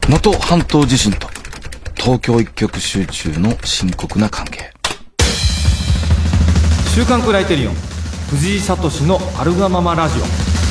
能登半島地震と東京一極集中の深刻な関係。 週刊クライテリオン藤井聡のあるがままラジオ。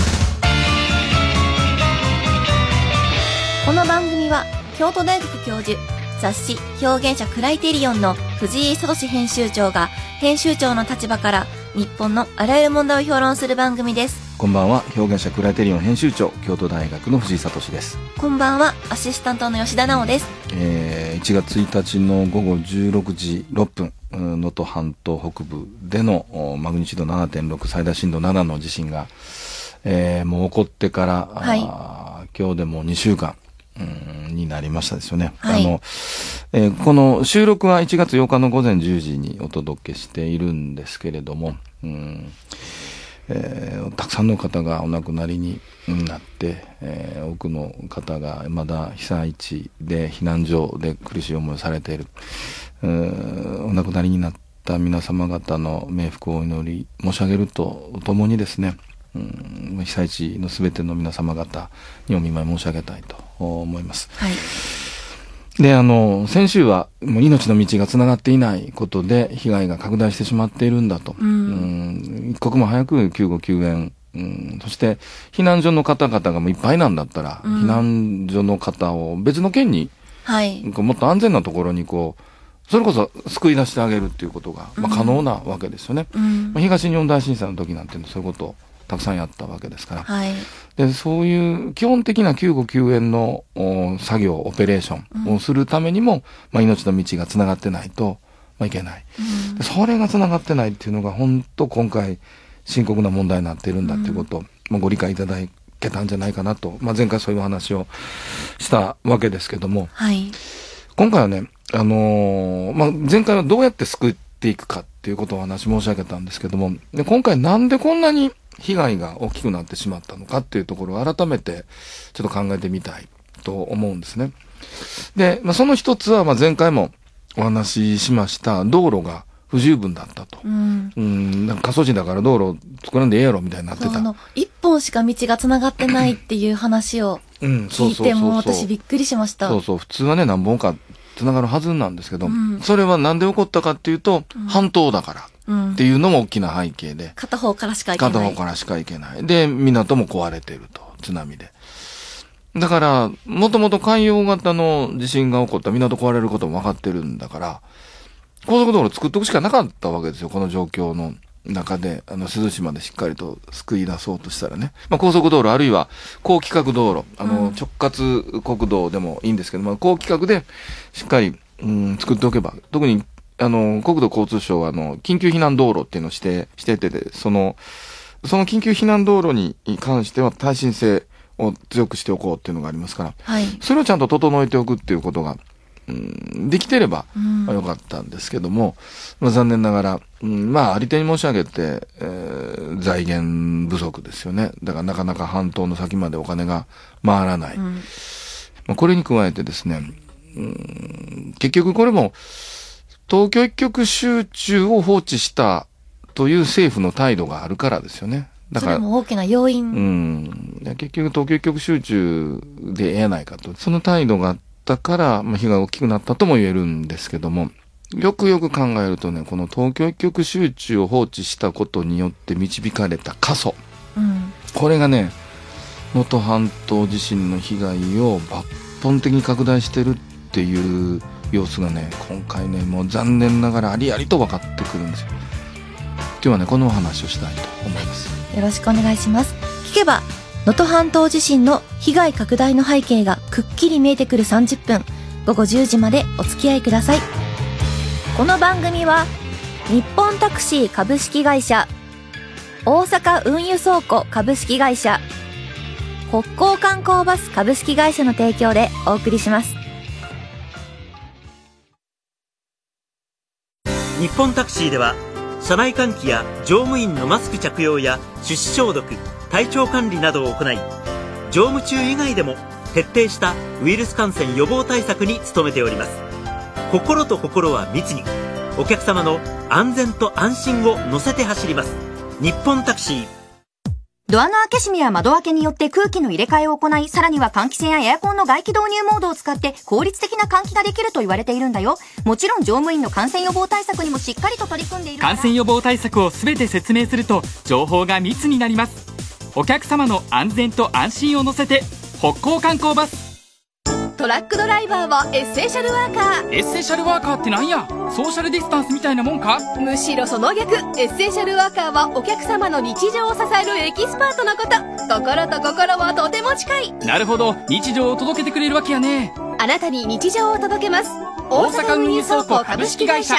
この番組は京都大学教授、雑誌表現者クライテリオンの藤井聡編集長が編集長の立場から日本のあらゆる問題を評論する番組です。 こんばんは、表現者クライテリオン編集長、京都大学の藤井聡です。 こんばんは、アシスタントの吉田直です。 1月1日の午後16時6分、能登半島北部でのマグニチュード 7.6 最大震度7の地震が、もう起こってから、はい、今日でも2週間になりましたですよね。はい、この収録は1月8日の午前10時にお届けしているんですけれども、たくさんの方がお亡くなりになって、多くの方がまだ被災地で避難所で苦しい思いをされている。お亡くなりになった皆様方の冥福をお祈り申し上げるとともにですね、被災地のすべての皆様方にお見舞い申し上げたいと思います。はい。で、先週はもう命の道がつながっていないことで被害が拡大してしまっているんだと。一刻も早く救護救援、そして避難所の方々がもういっぱいなんだったら、避難所の方を別の県に、はい、もっと安全なところにそれこそ救い出してあげるっていうことが、可能なわけですよね。東日本大震災の時なんてそういうことをたくさんやったわけですから。はい、で、そういう基本的な救護救援の作業、オペレーションをするためにも、命の道がつながってないと、いけない。それがつながってないっていうのが本当今回深刻な問題になっているんだっていうことを、ご理解いただけたんじゃないかなと、前回そういう話をしたわけですけども、はい、今回はね、前回はどうやって救っていくかっていうことをお話申し上げたんですけども、で今回なんでこんなに被害が大きくなってしまったのかっていうところを改めてちょっと考えてみたいと思うんですね。で、その一つは前回もお話ししました道路が不十分だったと。なんか過疎地だから道路作らんでええやろみたいになってた。 一本しか道がつながってないっていう話を聞いても私びっくりしました。 そうそう、普通はね何本かつながるはずなんですけど、それはなんで起こったかっていうと、半島だからっていうのも大きな背景で、 片方からしか行けない。 片方からしか行けない。で、港も壊れていると、津波で。だから、もともと海洋型の地震が起こった港壊れることも分かってるんだから、高速道路作っておくしかなかったわけですよ、この状況の中で、珠洲市までしっかりと救い出そうとしたらね。高速道路あるいは高規格道路、直轄国道でもいいんですけど、高規格でしっかり、作っておけば、特に国土交通省は緊急避難道路っていうのをしててで、その緊急避難道路に関しては耐震性を強くしておこうっていうのがありますから、はい、それをちゃんと整えておくっていうことが、できてれば、よかったんですけども、残念ながら、あり手に申し上げて、財源不足ですよね。だからなかなか半島の先までお金が回らない。これに加えてですね、結局これも、東京一極集中を放置したという政府の態度があるからですよね。だから。 それも大きな要因。 結局東京一極集中でええやないかと。その態度があったから、被害が大きくなったとも言えるんですけども、よくよく考えるとね、この東京一極集中を放置したことによって導かれた過疎。これがね、能登半島地震の被害を抜本的に拡大してるっていう様子がね、今回ね、もう残念ながらありありと分かってくるんですよ。今日はね、このお話をしたいと思います。 よろしくお願いします。聞けば能登半島地震の被害拡大の背景がくっきり見えてくる30分、午後10時までお付き合いください。この番組は日本タクシー株式会社、大阪運輸倉庫株式会社、北港観光バス株式会社の提供でお送りします。 日本タクシーでは車内換気や乗務員のマスク着用や手指消毒、体調管理などを行い、乗務中以外でも徹底したウイルス感染予防対策に努めております。心と心は密に、お客様の安全と安心を乗せて走ります。日本タクシー。 ドアの開け閉めや窓開けによって空気の入れ替えを行い、さらには換気扇やエアコンの外気導入モードを使って効率的な換気ができると言われているんだよ。もちろん乗務員の感染予防対策にもしっかりと取り組んでいるから。 感染予防対策をすべて説明すると情報が密になります。お客様の安全と安心を乗せて北高観光バス。 トラックドライバーはエッセンシャルワーカー。 エッセンシャルワーカーってなんや？ソーシャルディスタンスみたいなもんか？ むしろその逆。エッセンシャルワーカーはお客様の日常を支えるエキスパートのこと。心と心はとても近い。 なるほど、日常を届けてくれるわけやね。 あなたに日常を届けます。大阪運輸倉庫株式会社。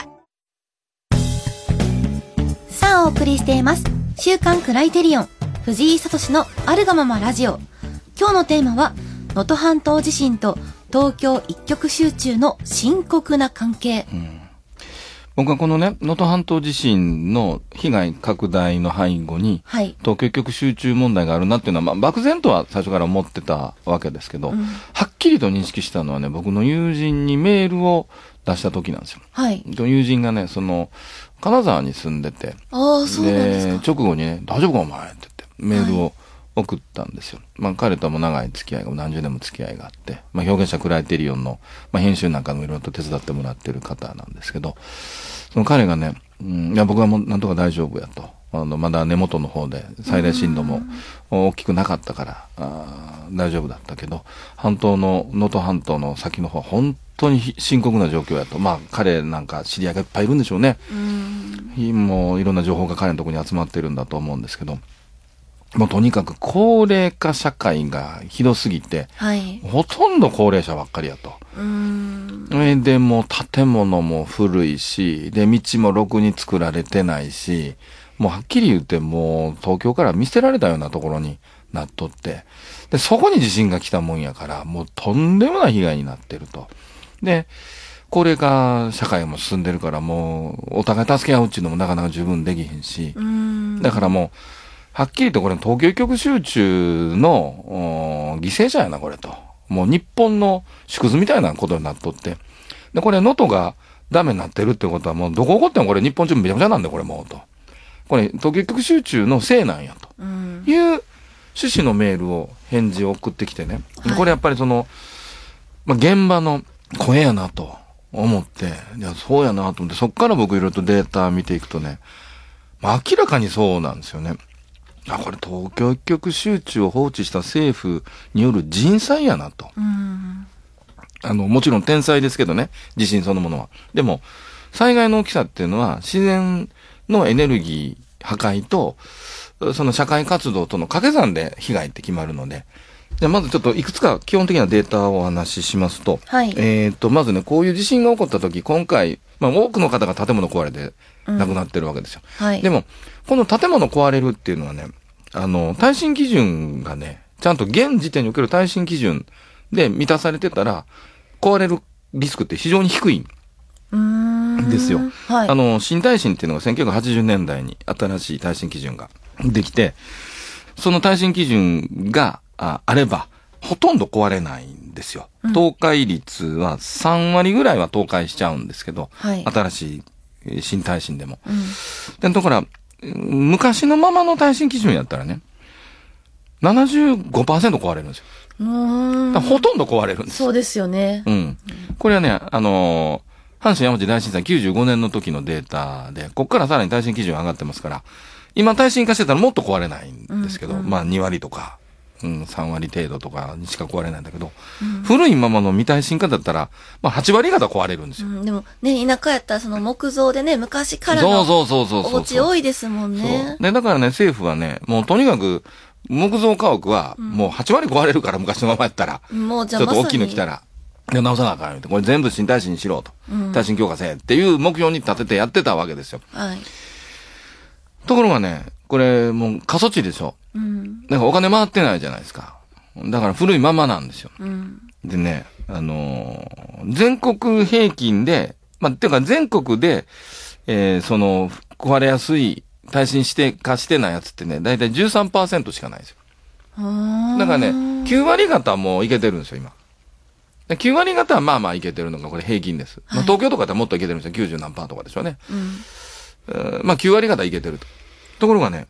さあお送りしています週刊クライテリオン藤井聡のあるがままラジオ。今日のテーマは能登半島地震と東京一極集中の深刻な関係。 僕はこのね、能登半島地震の被害拡大の背後に、はい、東京一極集中問題があるなっていうのは、まあ、漠然とは最初から思ってたわけですけど、はっきりと認識したのはね、僕の友人にメールを出した時なんですよ。はい。友人がね、金沢に住んでて、 そうなんですか。 直後にね、大丈夫かお前って言って、メールを送ったんですよ。まあ、彼とはもう長い付き合いが、何十年も付き合いがあって、まあ、表現者クライテリオンの、まあ、編集なんかもいろいろと手伝ってもらってる方なんですけど、その彼がね、いや僕はもうなんとか大丈夫やと。まだ根元の方で最大震度も大きくなかったから大丈夫だったけど、能登半島の先の方は本当に深刻な状況やと。まあ彼なんか知り合いがいっぱいいるんでしょうね。もういろんな情報が彼のところに集まってるんだと思うんですけど、もうとにかく高齢化社会がひどすぎて、はい、ほとんど高齢者ばっかりやと。でもう建物も古いし、で道もろくに作られてないし、もうはっきり言ってもう東京から見捨てられたようなところになっとって、でそこに地震が来たもんやからもうとんでもない被害になってると。で高齢化社会も進んでるからもうお互い助け合うっていうのもなかなか十分できへんし、だからもうはっきりとこれ東京一極集中の犠牲者やなこれと。もう日本の縮図みたいなことになっとって。で、これ能登がダメになってるってことはもうどこ起こってもこれ日本中めちゃくちゃなんでこれもうと。これ東京一極集中のせいなんやと。いう趣旨のメールを返事を送ってきてね。これやっぱりまあ、現場の声やなと思って、いや、そうやなと思って、そっから僕いろいろとデータ見ていくとね、まあ、明らかにそうなんですよね。これ東京一極集中を放置した政府による人災やなと。もちろん天災ですけどね、地震そのものは。でも、災害の大きさっていうのは自然のエネルギー破壊と、その社会活動との掛け算で被害って決まるので、じゃあまずちょっといくつか基本的なデータをお話ししますと、はい、まずね、こういう地震が起こった時、今回、まあ多くの方が建物壊れて亡くなってるわけですよ。はい、でも、この建物壊れるっていうのはね、耐震基準がね、ちゃんと現時点における耐震基準で満たされてたら、壊れるリスクって非常に低いんですよ。はい、新耐震っていうのが1980年代に新しい耐震基準ができて、その耐震基準があれば、ほとんど壊れないんですよ。倒壊率は3割ぐらいは倒壊しちゃうんですけど、はい、新しい新耐震でも。で、だから、昔のままの耐震基準やったらね、75% 壊れるんですよ。ほとんど壊れるんです。 そうですよね。 これはね、阪神淡路大震災95年の時のデータで、こっからさらに耐震基準上がってますから、今耐震化してたらもっと壊れないんですけど、まあ2割とか、3割程度とかにしか壊れないんだけど、古いままの未耐震化だったら、まあ8割方壊れるんですよ。 でもね、田舎やったらその木造でね、昔からのお家多いですもんね。 で、だからね、政府はね、もうとにかく、木造家屋は、もう8割壊れるから、昔のままやったら。もうじゃあちょっと大きいの来たら。で、直さなあかんよって。これ全部新耐震にしろと。耐震強化せっていう目標に立ててやってたわけですよ。はい。ところがね、これもう過疎地でしょ。だからお金回ってないじゃないですか。だから古いままなんですよ。でね、全国平均で、まあ、ていうか全国で、壊れやすい耐震化してないやつってね、だいたい 13% しかないですよ。だからね、9割方もいけてるんですよ、今。9割方はまあまあいけてるのがこれ平均です。まあ、東京とかだったらもっといけてるんですよ。90何パーとかでしょうね。まあ9割方いけてると。ところがね、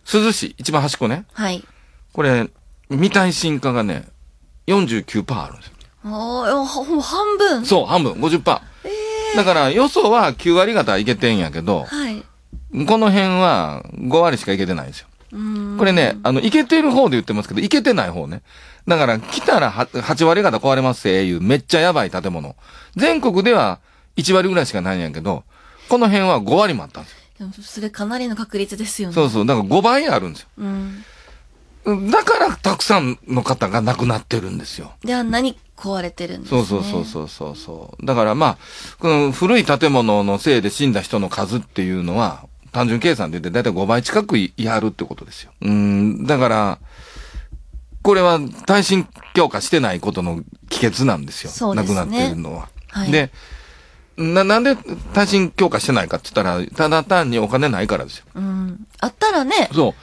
珠洲市、一番端っこね。 はい。 これ、未耐震化がね、49% あるんですよ。 もう半分。 そう、半分、50%。だから、よそは9割方いけてんやけど、 はい。 この辺は5割しかいけてないんですよ。これね、いけてる方で言ってますけど、いけてない方ね。だから、来たら8割方壊れますいうめっちゃやばい建物。全国では1割ぐらいしかないんやけど、この辺は5割もあったんですよ。 でもそれかなりの確率ですよね。 そうそう。だから5倍あるんですよ。だから、たくさんの方が亡くなってるんですよ。 では何壊れてるんですね。 そう。だからまあ、この古い建物のせいで死んだ人の数っていうのは、単純計算で言ってだいたい5倍近くいはるってことですよ。だから、これは耐震強化してないことの帰結なんですよ。 そうですね。 亡くなってるのは。 はい、 で、なんで耐震強化してないかって言ったら、ただ単にお金ないからですよ。 あったらね。 そう。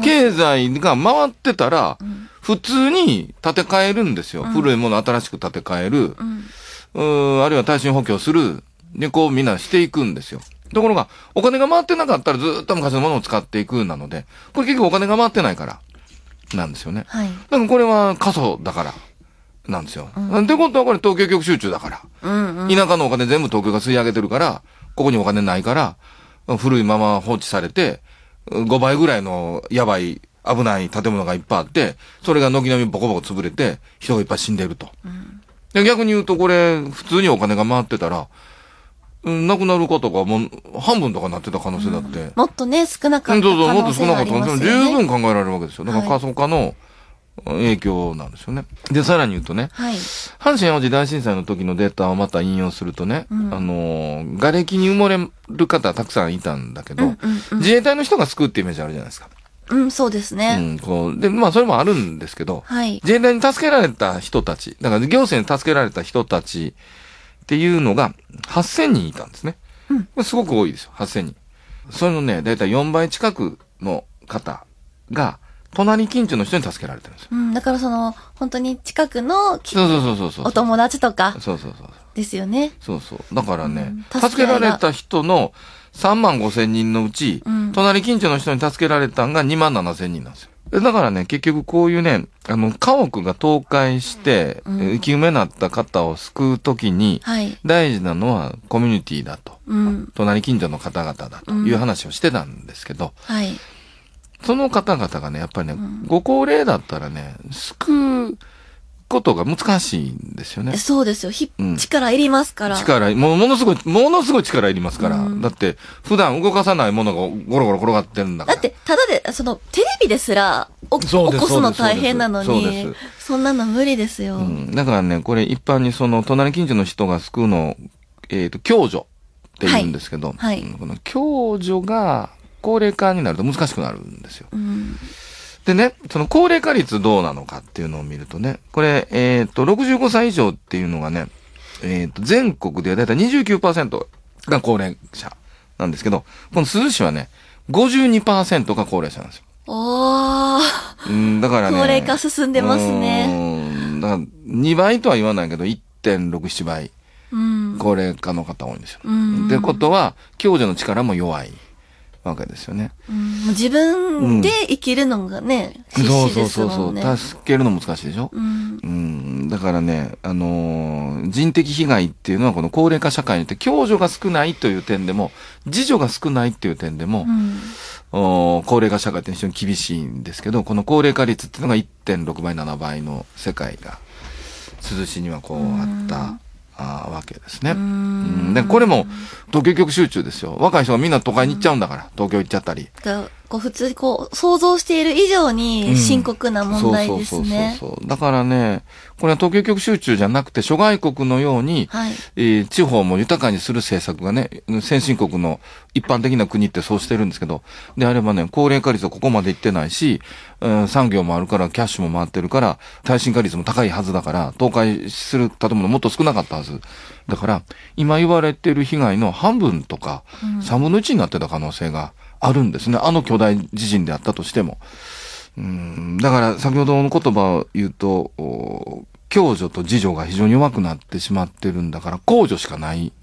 経済が回ってたら、普通に建て替えるんですよ。古いもの新しく建て替える。あるいは耐震補強する。で、こうみんなしていくんですよ。ところが、お金が回ってなかったらずっと昔のものを使っていくなので、これ結局お金が回ってないから、なんですよね。 はい。 だからこれは過疎だから、なんですよ。ってことはこれ東京局集中だから。田舎のお金全部東京が吸い上げてるから、ここにお金ないから、古いまま放置されて、5倍ぐらいのやばい、危ない建物がいっぱいあって、それが軒並みボコボコ潰れて、人がいっぱい死んでると。で逆に言うとこれ、普通にお金が回ってたら、亡くなる方がもう半分とかなってた可能性だって。 もっとね、少なかった可能性がありますよね。 もっと少なかった可能性十分考えられるわけですよ。だから過疎化の影響なんですよね。で、さらに言うとね、 はい、 阪神淡路大震災の時のデータをまた引用するとね、瓦礫に埋もれる方たくさんいたんだけど、自衛隊の人が救うってイメージあるじゃないですか。 そうですね。 で、まあそれもあるんですけど、 はい、 自衛隊に助けられた人たち、だから行政に助けられた人たちっていうのが8000人いたんですね。すごく多いですよ、8000人。それのね、だいたい4倍近くの方が、隣近所の人に助けられてるんですよ。 だから本当に近くの、 そうお友達とか。 そう。 ですよね。 そう。だからね、助けられた人の35,000人のうち、隣近所の人に助けられたのが27,000人なんですよ。だからね、結局こういうね、家屋が倒壊して、生き埋めになった方を救うときに、大事なのはコミュニティだと。隣近所の方々だという話をしてたんですけど、その方々がね、やっぱりね、ご高齢だったらね、救うことが難しいんですよね。 そうですよ。力いりますから。 ものすごい力いりますから。だって、普段動かさないものがゴロゴロ転がってるんだから。 だって、ただで、テレビですら、起こすの大変なのに、そんなの無理ですよ。 だからね、これ一般に隣近所の人が救うのを、共助って言うんですけど、この共助が、高齢化になると難しくなるんですよ。でね、その高齢化率どうなのかっていうのを見るとね、これ、65歳以上っていうのがね、全国ではだいたい 29% が高齢者なんですけど、この珠洲市はね、52% が高齢者なんですよ。だからね。 高齢化進んでますね。 だから2倍とは言わないけど、1.6、7倍、高齢化の方多いんですよ。ってことは、共助の力も弱いわけですよね。 自分で生きるのがね、必死ですもんね。 助けるの難しいでしょ。だからね、人的被害っていうのはこの高齢化社会によって共助が少ないという点でも、自助が少ないっていう点でも、高齢化社会って非常に厳しいんですけど、この高齢化率っていうのが 1.6 倍、7倍の世界が、珠洲市にはこうあったわけですね。で、これも東京局集中ですよ。若い人がみんな都会に行っちゃうんだから、東京行っちゃったり。 普通に想像している以上に深刻な問題ですね。 だからね、これは東京局集中じゃなくて諸外国のように、地方も豊かにする政策がね、先進国の一般的な国ってそうしてるんですけど、であればね、高齢化率はここまでいってないし、産業もあるから、キャッシュも回ってるから、耐震化率も高いはずだから、倒壊する建物もっと少なかったはず。だから、今言われてる被害の半分とか、3分の1になってた可能性があるんですね。巨大地震であったとしても。だから先ほどの言葉を言うと、共助と自助が非常に弱くなってしまってるんだから、公助しかない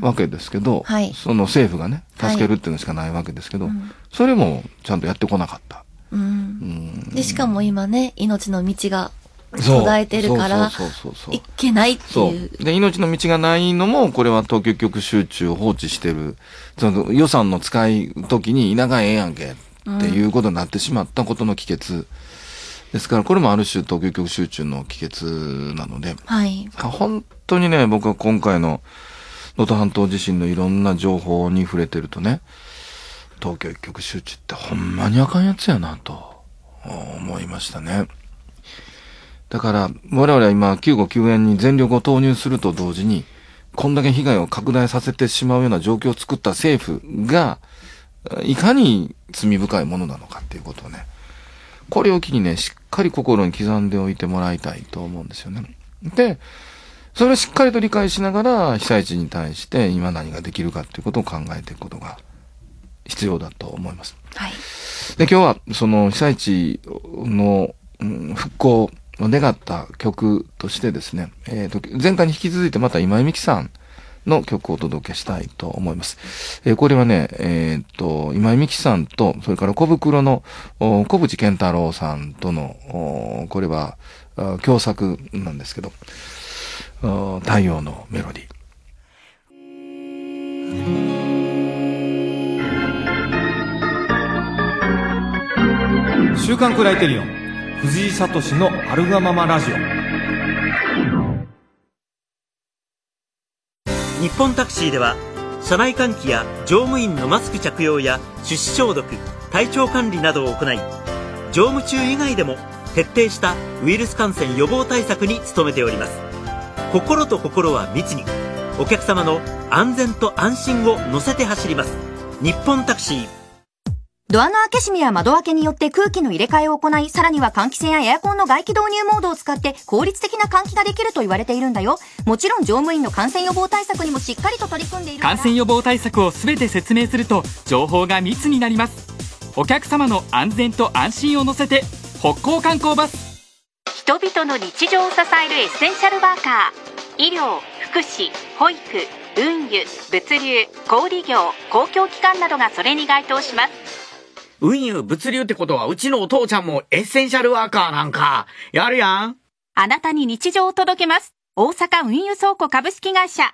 わけですけど、 はい、 その政府がね、助けるっていうのしかないわけですけど、それもちゃんとやってこなかった。 で、しかも今ね、命の道が途絶えてるから、いけないっていう。 で、命の道がないのも、これは東京局集中を放置してる。その予算の使い時に田舎ええやんけっていうことになってしまったことの帰結。ですから、これもある種東京局集中の帰結なので、 はい、 本当にね、僕は今回の能登半島地震のいろんな情報に触れてるとね、東京局集中ってほんまにあかんやつやなと思いましたね。だから我々は今救護救援に全力を投入すると同時に、こんだけ被害を拡大させてしまうような状況を作った政府がいかに罪深いものなのかっていうことをね、これを機にね、しっかり心に刻んでおいてもらいたいと思うんですよね。で、それをしっかりと理解しながら被災地に対して今何ができるかっていうことを考えていくことが必要だと思います。 はい。 で、今日はその被災地の復興を願った曲としてですね、前回に引き続いてまた今井美樹さんの曲をお届けしたいと思います。これはね、今井美樹さんと、それから小袋の小渕健太郎さんとの、これは共作なんですけど、太陽のメロディー。 週刊クライテリオン藤井聡のアルガママラジオ。 日本タクシーでは車内換気や乗務員のマスク着用や手指消毒、体調管理などを行い、乗務中以外でも徹底したウイルス感染予防対策に努めております。心と心は密に、お客様の安全と安心を乗せて走ります。日本タクシー。 ドアの開け閉めや窓開けによって空気の入れ替えを行い、さらには換気扇やエアコンの外気導入モードを使って効率的な換気ができると言われているんだよ。もちろん乗務員の感染予防対策にもしっかりと取り組んでいるから。 感染予防対策を全て説明すると情報が密になります。お客様の安全と安心を乗せて北高観光バス。 人々の日常を支えるエッセンシャルワーカー、医療、福祉、保育、運輸、物流、小売業、公共機関などがそれに該当します。 運輸、物流ってことはうちのお父ちゃんもエッセンシャルワーカーなんかやるやん。 あなたに日常を届けます。大阪運輸倉庫株式会社。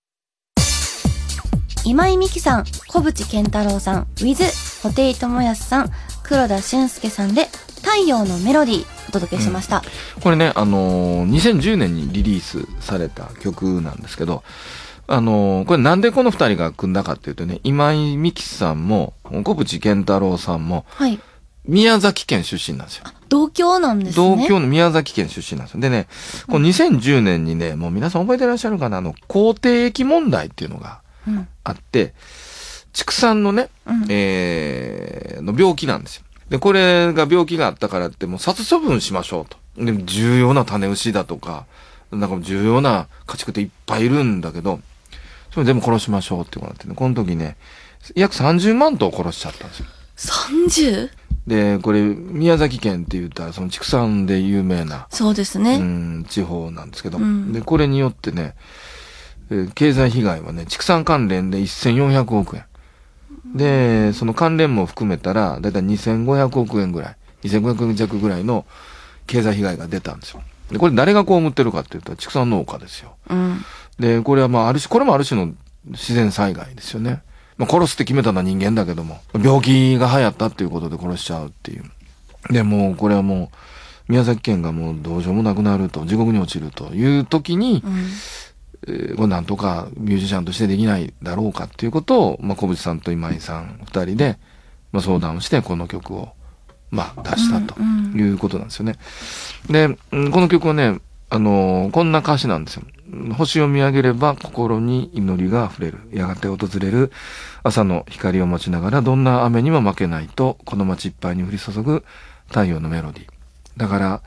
今井美樹さん、小渕健太郎さん、with 布袋寅泰さん、黒田俊介さんで太陽のメロディーお届けしました。 これね、2010年にリリースされた曲なんですけど、これなんでこの二人が組んだかっていうとね、今井美樹さんも小渕健太郎さんも、 はい、 宮崎県出身なんですよ。 同郷なんですね。 同郷の宮崎県出身なんですよ。でね、この2010年にね、もう皆さん覚えてらっしゃるかな、口蹄疫問題っていうのがあって、畜産のね、の病気なんですよ。で、これが病気があったからって、もう殺処分しましょうと。で、重要な種牛だとか、なんか重要な家畜っていっぱいいるんだけど、それ全部殺しましょうってことになってね、この時ね、約30万頭殺しちゃったんですよ。 30? で、これ、宮崎県って言ったら、その畜産で有名な。 そうですね。 地方なんですけど。で、これによってね、経済被害はね、畜産関連で1400億円。で、その関連も含めたら、だいたい2500億円ぐらい、2500億弱ぐらいの経済被害が出たんですよ。で、これ誰が被ってるかって言ったら畜産農家ですよ。で、これはまあ、ある種、これもある種の自然災害ですよね。まあ、殺すって決めたのは人間だけども、病気が流行ったっていうことで殺しちゃうっていう。で、もう、これはもう、宮崎県がもうどうしようもなくなると、地獄に落ちるという時に、これなんとかミュージシャンとしてできないだろうかっていうことを、まあ、小渕さんと今井さん二人で、まあ、相談をして、この曲を、まあ、出したということなんですよね。で、この曲はね、こんな歌詞なんですよ。星を見上げれば心に祈りが溢れる。やがて訪れる朝の光を持ちながらどんな雨にも負けないとこの街いっぱいに降り注ぐ太陽のメロディー。だから、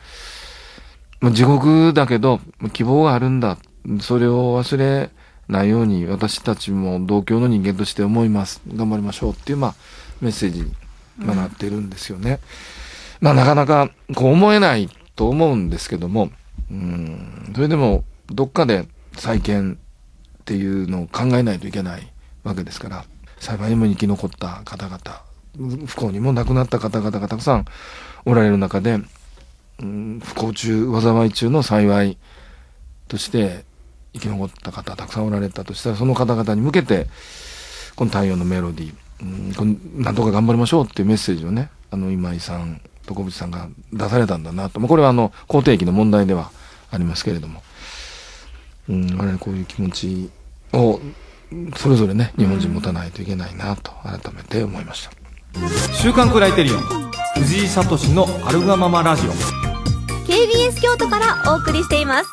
地獄だけど希望があるんだ。それを忘れないように私たちも同郷の人間として思います。頑張りましょうっていう、まあ、メッセージになってるんですよね。まあ、なかなかこう思えないと思うんですけども、それでもどっかで再建っていうのを考えないといけないわけですから、幸いにも生き残った方々、不幸にも亡くなった方々がたくさんおられる中で、不幸中災い中の幸いとして生き残った方たくさんおられたとしたら、その方々に向けてこの太陽のメロディー、なんとか頑張りましょうっていうメッセージをね、今井さんと小渕さんが出されたんだなと。これは肯定期の問題ではありますけれども、我々こういう気持ちをそれぞれね、日本人持たないといけないなと改めて思いました。 週刊クライテリオン藤井聡のアルガママラジオ KBS 京都からお送りしています。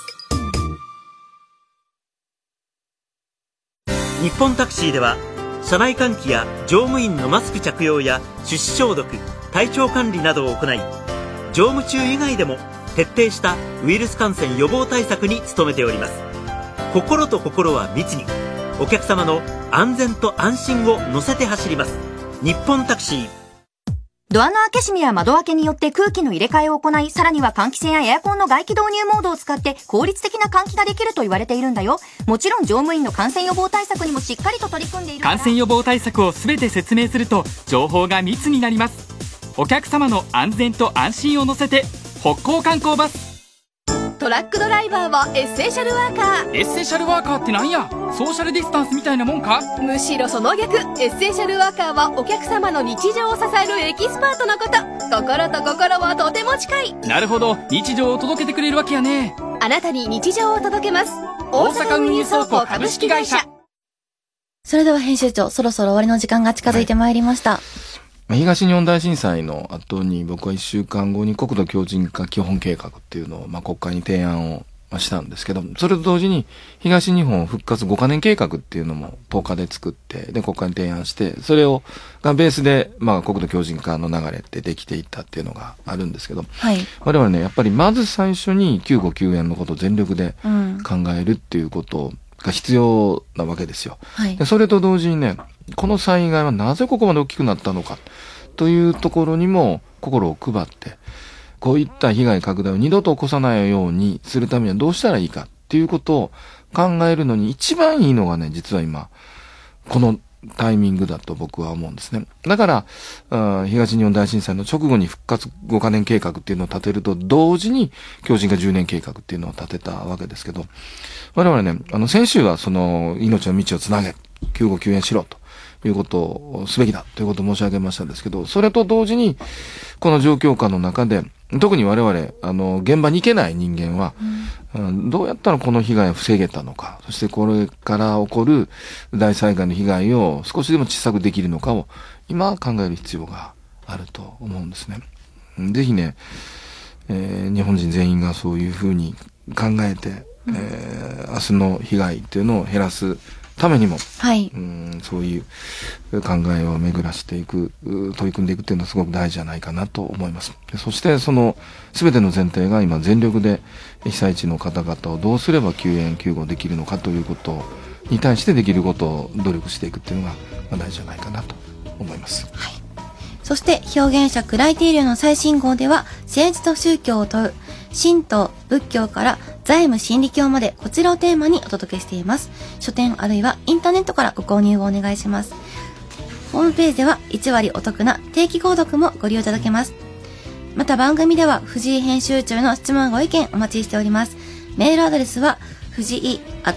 日本タクシーでは車内換気や乗務員のマスク着用や手指消毒、体調管理などを行い、乗務中以外でも徹底したウイルス感染予防対策に努めております。心と心は密に、お客様の安全と安心を乗せて走ります。日本タクシー。 ドアの開け閉めや窓開けによって空気の入れ替えを行い、さらには換気扇やエアコンの外気導入モードを使って効率的な換気ができると言われているんだよ。もちろん乗務員の感染予防対策にもしっかりと取り組んでいるから。 感染予防対策をすべて説明すると情報が密になります。お客様の安全と安心を乗せて北高観光バス。 トラックドライバーはエッセンシャルワーカー。 エッセンシャルワーカーってなんや？ソーシャルディスタンスみたいなもんか？ むしろその逆。エッセンシャルワーカーはお客様の日常を支えるエキスパートのこと。心と心はとても近い。 なるほど、日常を届けてくれるわけやね。 あなたに日常を届けます。大阪運輸倉庫株式会社。 それでは編集長、そろそろ終わりの時間が近づいてまいりました。 東日本大震災の後に、僕は1週間後に国土強靭化基本計画っていうのを国会に提案をしたんですけど、それと同時に東日本復活5カ年計画っていうのも10日で作って、で国会に提案して、それがベースで国土強靭化の流れってできていったっていうのがあるんですけど、 はい、 我々ね、やっぱりまず最初に救護救援のことを全力で考えるっていうことが必要なわけですよ。 はい、 でそれと同時にね、この災害はなぜここまで大きくなったのかというところにも心を配って、こういった被害拡大を二度と起こさないようにするためにはどうしたらいいかっていうことを考えるのに一番いいのがね、実は今このタイミングだと僕は思うんですね。だから東日本大震災の直後に復活5カ年計画っていうのを立てると同時に強靭化10年計画っていうのを立てたわけですけど、我々ね、先週はその命の道をつなげ、救護救援しろということをすべきだということを申し上げましたんですけど、それと同時にこの状況下の中で、特に我々現場に行けない人間は、どうやったらこの被害を防げたのか、そしてこれから起こる大災害の被害を少しでも小さくできるのかを今考える必要があると思うんですね。ぜひね、日本人全員がそういうふうに考えて、明日の被害っていうのを減らすためにも、 はい、 そういう考えを巡らしていく、取り組んでいくっていうのはすごく大事じゃないかなと思います。そしてその全ての前提が今全力で被災地の方々をどうすれば救援救護できるのかということに対してできることを努力していくっていうのが大事じゃないかなと思います。 はい、そして表現者クライテリオの最新号では、政治と宗教を問う神道仏教から財務心理教まで、こちらをテーマにお届けしています。書店あるいはインターネットからご購入をお願いします。ホームページでは1割お得な定期購読もご利用いただけます。また番組では藤井編集長への質問ご意見お待ちしております。メールアドレスは藤井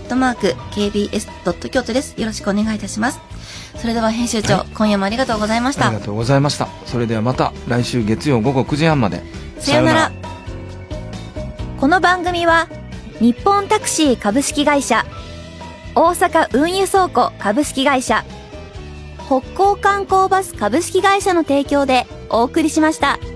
@kbs.京都です。よろしくお願いいたします。それでは編集長、今夜もありがとうございました。 ありがとうございました。それではまた来週月曜午後9時半まで。 さようなら。この番組は日本タクシー株式会社、大阪運輸倉庫株式会社、北高観光バス株式会社の提供でお送りしました。